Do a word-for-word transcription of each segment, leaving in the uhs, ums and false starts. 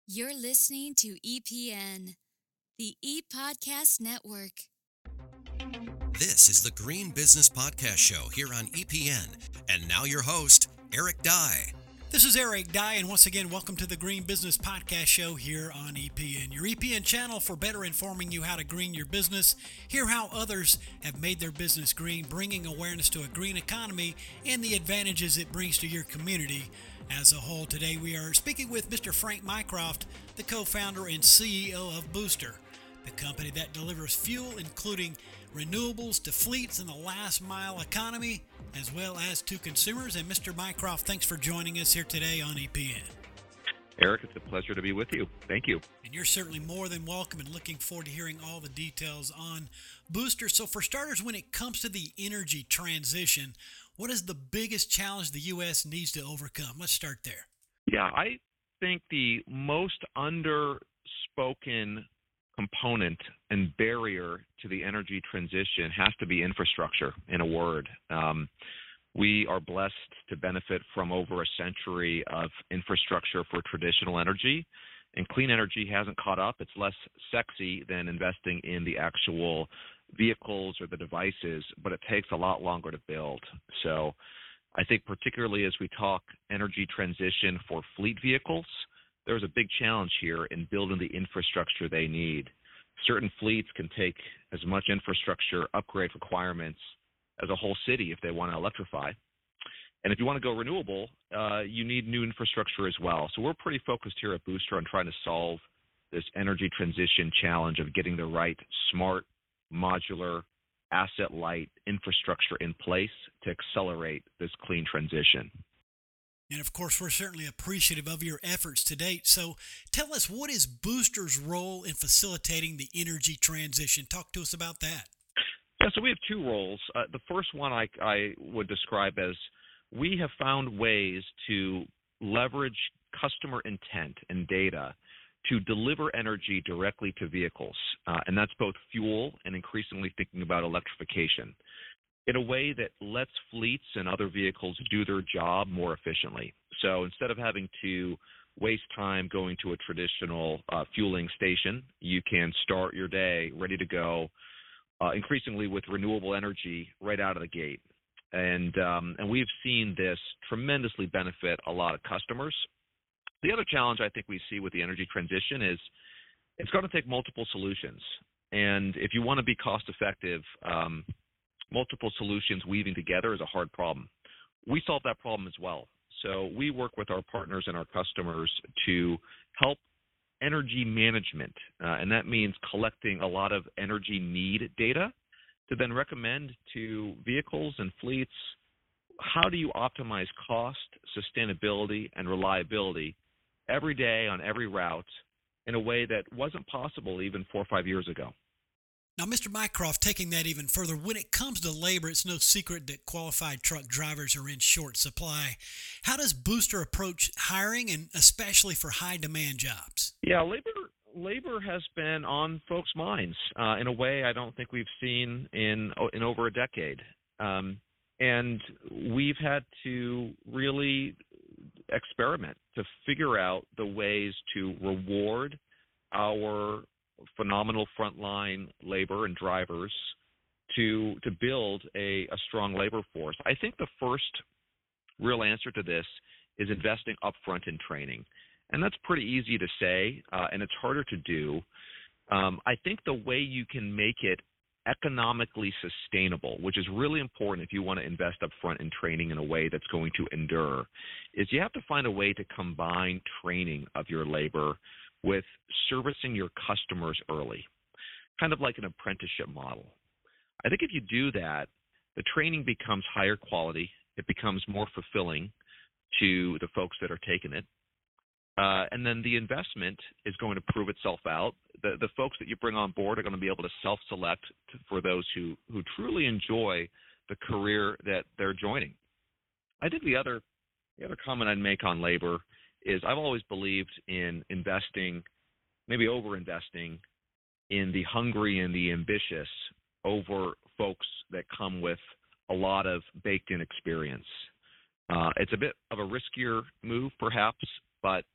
You're listening to E P N, the ePodcast Network. This is the Green Business Podcast Show here on E P N. And now your host, Eric Dye. This is Eric Dye, and once again, welcome to the Green Business Podcast Show here on E P N, your E P N channel for better informing you how to green your business, hear how others have made their business green, bringing awareness to a green economy and the advantages it brings to your community as a whole. Today, we are speaking with Mister Frank Mycroft, the co-founder and C E O of Booster, the company that delivers fuel, including renewables, to fleets in the last mile economy, as well as to consumers. And Mister Mycroft, thanks for joining us here today on E P N. Eric, it's a pleasure to be with you. Thank you. And you're certainly more than welcome, and looking forward to hearing all the details on Booster. So for starters, when it comes to the energy transition, what is the biggest challenge the U S needs to overcome? Let's start there. Yeah, I think the most underspoken component and barrier to the energy transition has to be infrastructure, in a word. Um, we are blessed to benefit from over a century of infrastructure for traditional energy, and clean energy hasn't caught up. It's less sexy than investing in the actual vehicles or the devices, but it takes a lot longer to build. So I think particularly as we talk energy transition for fleet vehicles, there's a big challenge here in building the infrastructure they need. Certain fleets can take as much infrastructure upgrade requirements as a whole city if they want to electrify. And if you want to go renewable, uh, you need new infrastructure as well. So we're pretty focused here at Booster on trying to solve this energy transition challenge of getting the right smart, modular, asset-light infrastructure in place to accelerate this clean transition. And of course, we're certainly appreciative of your efforts to date. So tell us, what is Booster's role in facilitating the energy transition? Talk to us about that. Yeah, so we have two roles. Uh, the first one I, I would describe as we have found ways to leverage customer intent and data to deliver energy directly to vehicles. Uh, and that's both fuel and increasingly thinking about electrification, in a way that lets fleets and other vehicles do their job more efficiently. So instead of having to waste time going to a traditional uh, fueling station, you can start your day ready to go, uh, increasingly with renewable energy right out of the gate. And, um, and we've seen this tremendously benefit a lot of customers. The other challenge I think we see with the energy transition is it's going to take multiple solutions. And if you want to be cost effective, um, multiple solutions weaving together is a hard problem. We solve that problem as well. So we work with our partners and our customers to help energy management, uh, and that means collecting a lot of energy need data to then recommend to vehicles and fleets, how do you optimize cost, sustainability, and reliability every day on every route in a way that wasn't possible even four or five years ago. Now, Mister Mycroft, taking that even further, when it comes to labor, it's no secret that qualified truck drivers are in short supply. How does Booster approach hiring, and especially for high-demand jobs? Yeah, labor labor has been on folks' minds uh, in a way I don't think we've seen in in over a decade. Um, and we've had to really experiment to figure out the ways to reward our phenomenal frontline labor and drivers to to build a, a strong labor force. I think the first real answer to this is investing upfront in training. And that's pretty easy to say, uh, and it's harder to do. Um, I think the way you can make it economically sustainable, which is really important if you want to invest upfront in training in a way that's going to endure, is you have to find a way to combine training of your labor with servicing your customers early, kind of like an apprenticeship model. I think if you do that, the training becomes higher quality. It becomes more fulfilling to the folks that are taking it. Uh, and then the investment is going to prove itself out. The, the folks that you bring on board are going to be able to self-select to, for those who, who truly enjoy the career that they're joining. I think the other, the other comment I'd make on labor is I've always believed in investing, maybe over-investing, in the hungry and the ambitious over folks that come with a lot of baked-in experience. Uh, it's a bit of a riskier move, perhaps, but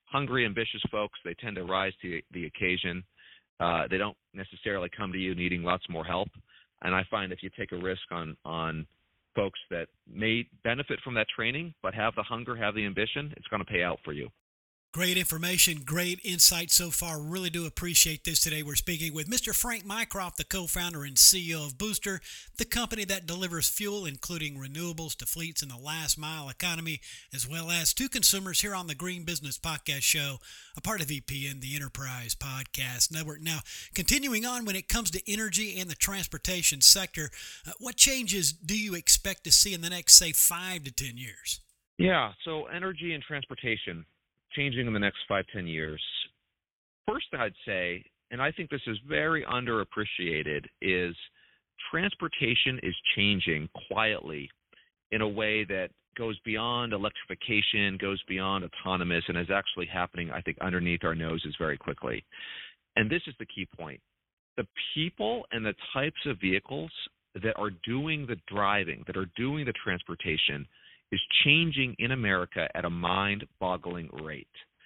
hungry, ambitious folks, they tend to rise to the occasion. Uh, they don't necessarily come to you needing lots more help. And I find if you take a risk on, on folks that may benefit from that training but have the hunger, have the ambition, it's going to pay out for you. Great information, great insight so far. Really do appreciate this today. We're speaking with Mister Frank Mycroft, the co-founder and C E O of Booster, the company that delivers fuel, including renewables, to fleets in the last mile economy, as well as to consumers here on the Green Business Podcast Show, a part of E P N, the Enterprise Podcast Network. Now, continuing on when it comes to energy and the transportation sector, uh, what changes do you expect to see in the next, say, five to ten years? Yeah, so energy and transportation changing in the next five, ten years. First, I'd say, and I think this is very underappreciated, is transportation is changing quietly in a way that goes beyond electrification, goes beyond autonomous, and is actually happening, I think, underneath our noses very quickly. And this is the key point. The people and the types of vehicles that are doing the driving, that are doing the transportation, is changing in America at a mind-boggling rate.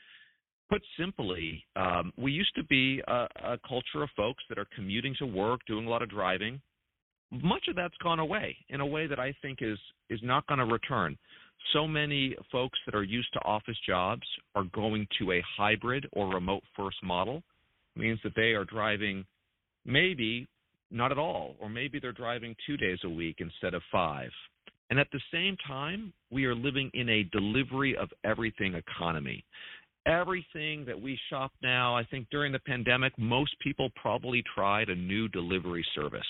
Put simply, um, we used to be a, a culture of folks that are commuting to work, doing a lot of driving. Much of that's gone away in a way that I think is is not going to return. So many folks that are used to office jobs are going to a hybrid or remote-first model. It means that they are driving maybe not at all, or maybe they're driving two days a week instead of five. And at the same time, we are living in a delivery of everything economy. Everything that we shop now, I think during the pandemic, most people probably tried a new delivery service.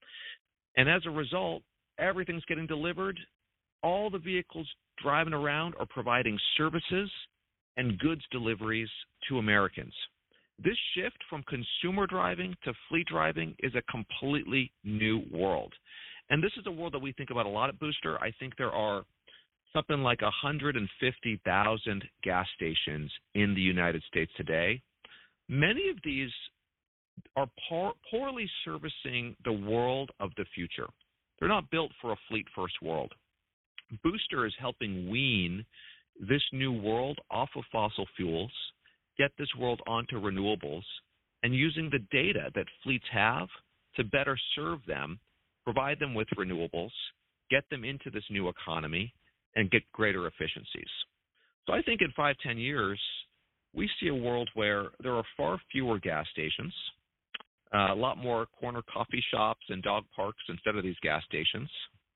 And as a result, everything's getting delivered. All the vehicles driving around are providing services and goods deliveries to Americans. This shift from consumer driving to fleet driving is a completely new world. And this is a world that we think about a lot at Booster. I think there are something like one hundred fifty thousand gas stations in the United States today. Many of these are poor, poorly servicing the world of the future. They're not built for a fleet-first world. Booster is helping wean this new world off of fossil fuels, get this world onto renewables, and using the data that fleets have to better serve them, provide them with renewables, get them into this new economy, and get greater efficiencies. So I think in five, ten years, we see a world where there are far fewer gas stations, uh, a lot more corner coffee shops and dog parks instead of these gas stations.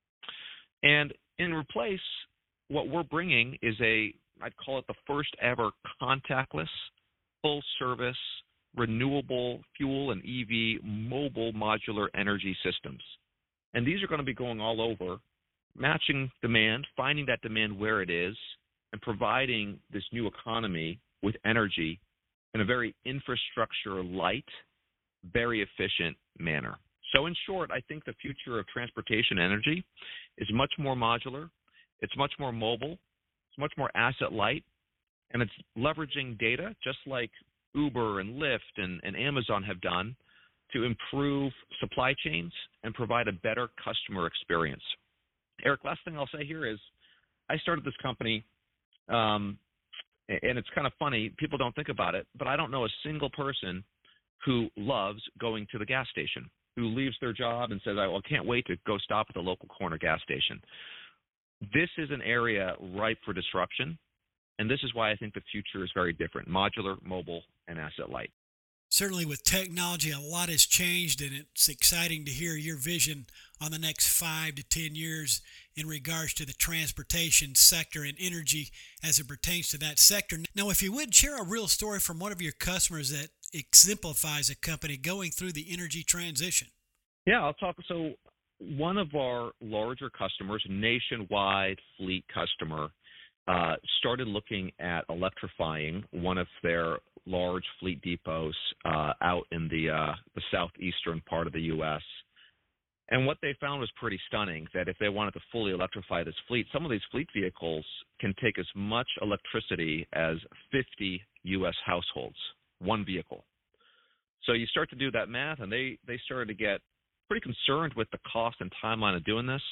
And in replace, what we're bringing is a, I'd call it the first ever contactless, full service, renewable fuel and E V mobile modular energy systems. And these are going to be going all over, matching demand, finding that demand where it is, and providing this new economy with energy in a very infrastructure-light, very efficient manner. So in short, I think the future of transportation energy is much more modular, it's much more mobile, it's much more asset-light, and it's leveraging data just like Uber and Lyft and, and Amazon have done to improve supply chains and provide a better customer experience. Eric, last thing I'll say here is I started this company, um, and it's kind of funny. People don't think about it, but I don't know a single person who loves going to the gas station, who leaves their job and says, I well, can't wait to go stop at the local corner gas station. This is an area ripe for disruption, and this is why I think the future is very different, modular, mobile, and asset light. Certainly with technology, a lot has changed, and it's exciting to hear your vision on the next five to ten years in regards to the transportation sector and energy as it pertains to that sector. Now, if you would, share a real story from one of your customers that exemplifies a company going through the energy transition. Yeah, I'll talk. So one of our larger customers, nationwide fleet customer, uh, started looking at electrifying one of their large fleet depots uh, out in the uh, the southeastern part of the U S And what they found was pretty stunning, that if they wanted to fully electrify this fleet, some of these fleet vehicles can take as much electricity as fifty U S households, one vehicle. So you start to do that math, and they, they started to get pretty concerned with the cost and timeline of doing this.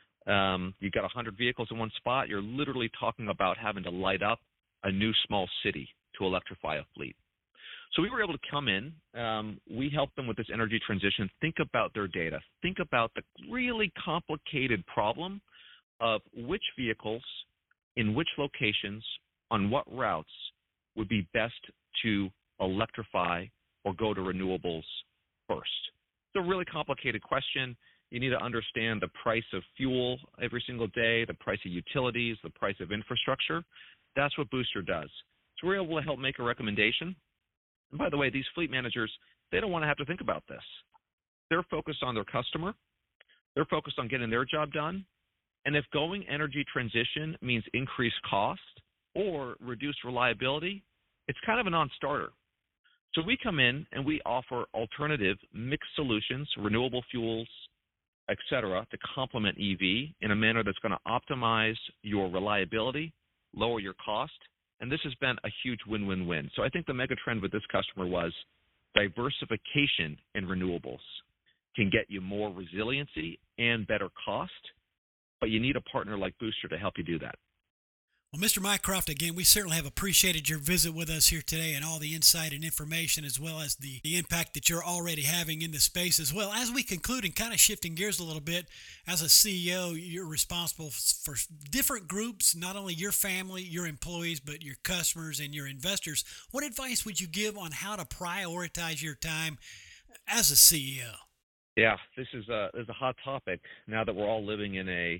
Um, you've got one hundred vehicles in one spot. You're literally talking about having to light up a new small city to electrify a fleet. So we were able to come in. Um, we helped them with this energy transition. Think about their data. Think about the really complicated problem of which vehicles, in which locations, on what routes would be best to electrify or go to renewables first. It's a really complicated question. You need to understand the price of fuel every single day, the price of utilities, the price of infrastructure. That's what Booster does. So we're able to help make a recommendation. And by the way, these fleet managers, they don't want to have to think about this. They're focused on their customer. They're focused on getting their job done. And if going energy transition means increased cost or reduced reliability, it's kind of a non-starter. So we come in and we offer alternative mixed solutions, renewable fuels, et cetera, to complement E V in a manner that's going to optimize your reliability, lower your cost, and this has been a huge win-win-win. So I think the mega trend with this customer was diversification in renewables can get you more resiliency and better cost, but you need a partner like Booster to help you do that. Well, Mister Mycroft, again, we certainly have appreciated your visit with us here today and all the insight and information, as well as the, the impact that you're already having in the space as well. As we conclude and kind of shifting gears a little bit, as a C E O, you're responsible for different groups, not only your family, your employees, but your customers and your investors. What advice would you give on how to prioritize your time as a C E O? Yeah, this is a, this is a hot topic now that we're all living in a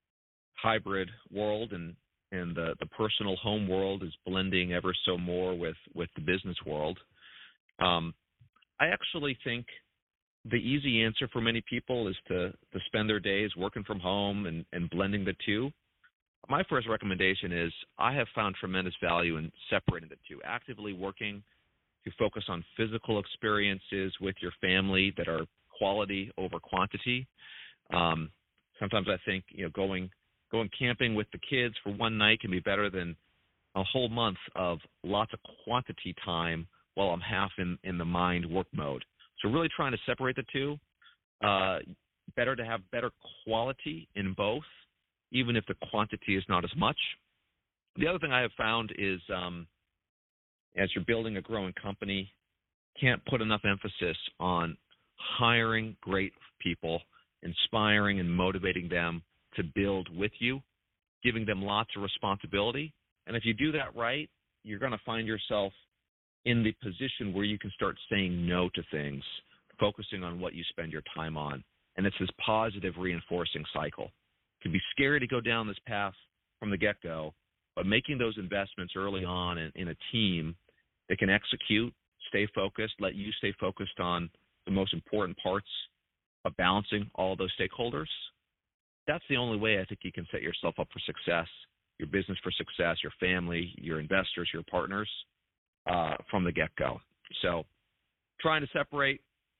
hybrid world, and and the, the personal home world is blending ever so more with, with the business world. Um, I actually think the easy answer for many people is to, to spend their days working from home and, and blending the two. My first recommendation is I have found tremendous value in separating the two, actively working to focus on physical experiences with your family that are quality over quantity. Um, sometimes I think, you know, going Going camping with the kids for one night can be better than a whole month of lots of quantity time while I'm half in, in the mind work mode. So really trying to separate the two. Uh, better to have better quality in both, even if the quantity is not as much. The other thing I have found is um, as you're building a growing company, can't put enough emphasis on hiring great people, inspiring and motivating them to build with you, giving them lots of responsibility. And if you do that right, you're going to find yourself in the position where you can start saying no to things, focusing on what you spend your time on. And it's this positive reinforcing cycle. It can be scary to go down this path from the get-go, but making those investments early on in, in a team that can execute, stay focused, let you stay focused on the most important parts of balancing all those stakeholders, that's the only way I think you can set yourself up for success, your business for success, your family, your investors, your partners uh, from the get-go. So trying to separate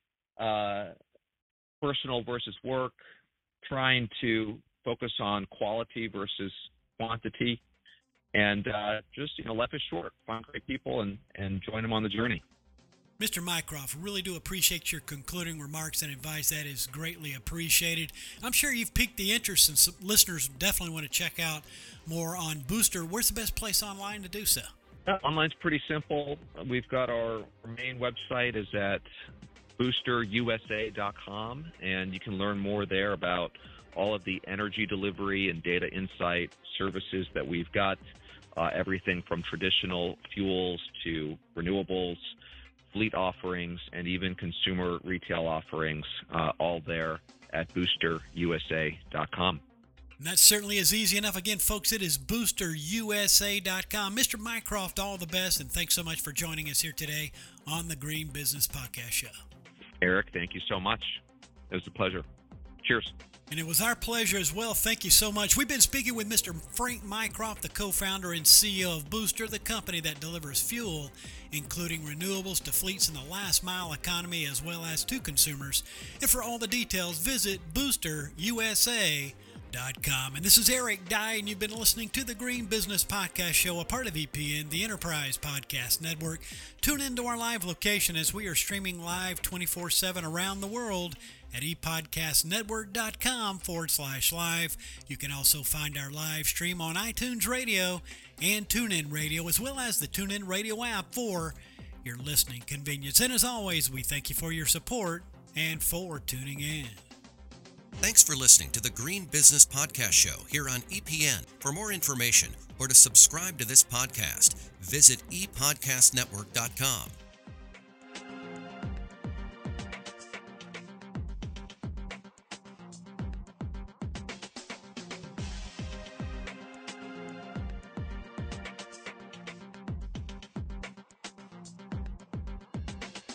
uh, personal versus work, trying to focus on quality versus quantity, and uh, just, you know, life is short. Find great people and, and join them on the journey. Mister Mycroft, really do appreciate your concluding remarks and advice. That is greatly appreciated. I'm sure you've piqued the interest, and some listeners definitely want to check out more on Booster. Where's the best place online to do so? Uh, online's pretty simple. We've got our, our main website is at booster u s a dot com, and you can learn more there about all of the energy delivery and data insight services that we've got, uh, everything from traditional fuels to renewables, fleet offerings, and even consumer retail offerings, uh, all there at booster u s a dot com. And that certainly is easy enough. Again, folks, it is booster u s a dot com. Mister Mycroft, all the best, and thanks so much for joining us here today on the Green Business Podcast Show. Eric, thank you so much. It was a pleasure. Cheers. And it was our pleasure as well. Thank you so much. We've been speaking with Mister Frank Mycroft, the co-founder and C E O of Booster, the company that delivers fuel, including renewables, to fleets in the last mile economy as well as to consumers. And for all the details, visit booster u s a dot com. And this is Eric Dye, and you've been listening to the Green Business Podcast Show, a part of E P N, the Enterprise Podcast Network. Tune into our live location as we are streaming live twenty-four seven around the world at epodcastnetwork.com forward slash live. You can also find our live stream on iTunes Radio and TuneIn Radio, as well as the TuneIn Radio app for your listening convenience. And as always, we thank you for your support and for tuning in. Thanks for listening to the Green Business Podcast Show here on E P N. For more information or to subscribe to this podcast, visit e podcast network dot com.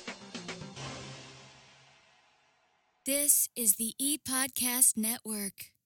This is the ePodcast Network.